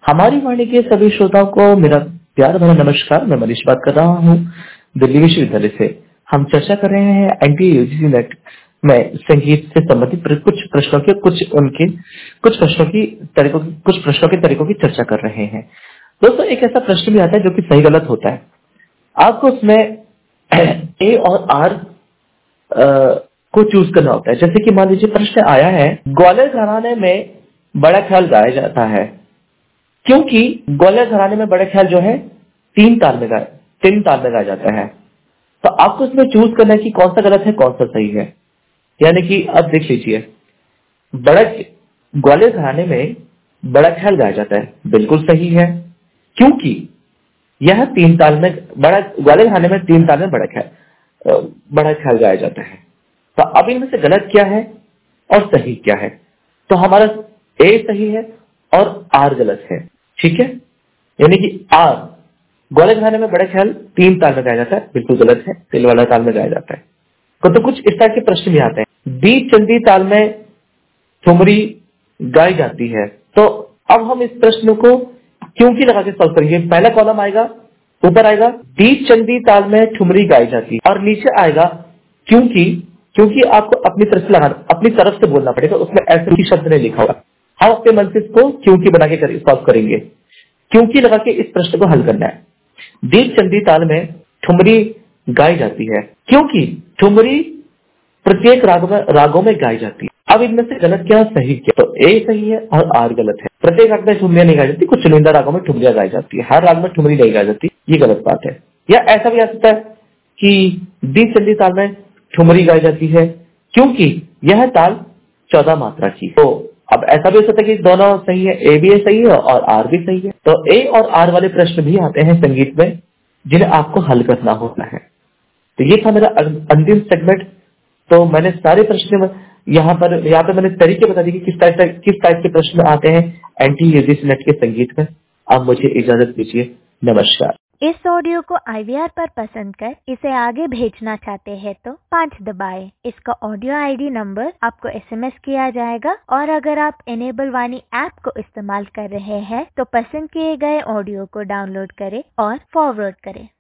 हमारी वाणी के सभी श्रोताओं को मेरा प्यार भरा नमस्कार। मैं मनीष बात कर रहा हूँ दिल्ली विश्वविद्यालय से। हम चर्चा कर रहे हैं एनटीए यूजीसी नेट में संगीत से संबंधित कुछ प्रश्नों के तरीकों की चर्चा कर रहे हैं। दोस्तों, एक ऐसा प्रश्न भी आता है जो कि सही गलत होता है। आपको उसमें ए और आर को चूज करना होता है। जैसे कि मान लीजिए प्रश्न आया है, ग्वालियर घराने में बड़ा ख्याल गाया जाता है, क्योंकि ग्वालियर घराने में बड़ा ख्याल जो है तीन ताल में गाया जाता है। तो आपको इसमें चूज करना है कि कौन सा गलत है कौन सा सही है। यानी कि अब देख लीजिए, ग्वालियर घराने में बड़ा ख्याल गाया जाता है, बिल्कुल सही है, क्योंकि यह तीन ताल में ग्वालियर घराने में तीन ताल में बड़ा ख्याल गाया जाता है। तो अब इनमें से गलत क्या है और सही क्या है? तो हमारा ए सही है और आर गलत है। ठीक है, यानी कि आर, ग्वालियर घराने में बड़ा ख्याल तीन ताल में गाया जाता है, बिल्कुल गलत है, तिल वाला ताल में गाया जाता है। तो कुछ इस तरह के प्रश्न भी आते हैं। डी चंदी ताल में ठुमरी गाई जाती है। तो अब हम इस प्रश्न को क्योंकि लगा के सॉल्व करेंगे। पहला कॉलम आएगा, ऊपर आएगा डी चंदी ताल में ठुमरी गाई जाती है, और नीचे आएगा क्योंकि आपको अपनी तरफ से बोलना पड़ेगा। उसमें ऐसे ही शब्द नहीं लिखा होगा। हम अपने मन से इसको क्योंकि बना के सॉल्व करेंगे। क्योंकि लगा के इस प्रश्न को हल करना है। डी चंदी ताल में ठुमरी गाई जाती है, क्योंकि ठुमरी प्रत्येक रागों में गाई जाती है। अब इनमें से गलत क्या सही क्या? तो ए सही है और आर गलत है। प्रत्येक राग में ठुमरियां नहीं गाई जाती, कुछ चुनिंदा रागों में ठुमरियां गाई जाती है, हर राग में ठुमरी नहीं गाई जाती, ये गलत बात है। या ऐसा भी आ सकता है कि डी चंदी ताल में ठुमरी गाई जाती है, क्योंकि यह ताल 14 मात्रा की। तो अब ऐसा भी हो सकता है कि दोनों सही है, ए भी सही है और आर भी सही है। तो ए और आर वाले प्रश्न भी आते हैं संगीत में, जिन्हें आपको हल करना होता है। तो ये था मेरा अंतिम सेगमेंट। तो मैंने सारे प्रश्न यहाँ पे मैंने तरीके बता दिए कि किस टाइप के प्रश्न आते हैं एनटीए यूजीसी नेट के संगीत में। अब मुझे इजाजत दीजिए, नमस्कार। इस ऑडियो को IVR पर पसंद कर इसे आगे भेजना चाहते हैं तो 5 दबाएं। इसका ऑडियो ID नंबर आपको SMS किया जाएगा, और अगर आप इनेबल वाणी ऐप को इस्तेमाल कर रहे हैं तो पसंद किए गए ऑडियो को डाउनलोड करें और फॉरवर्ड करें।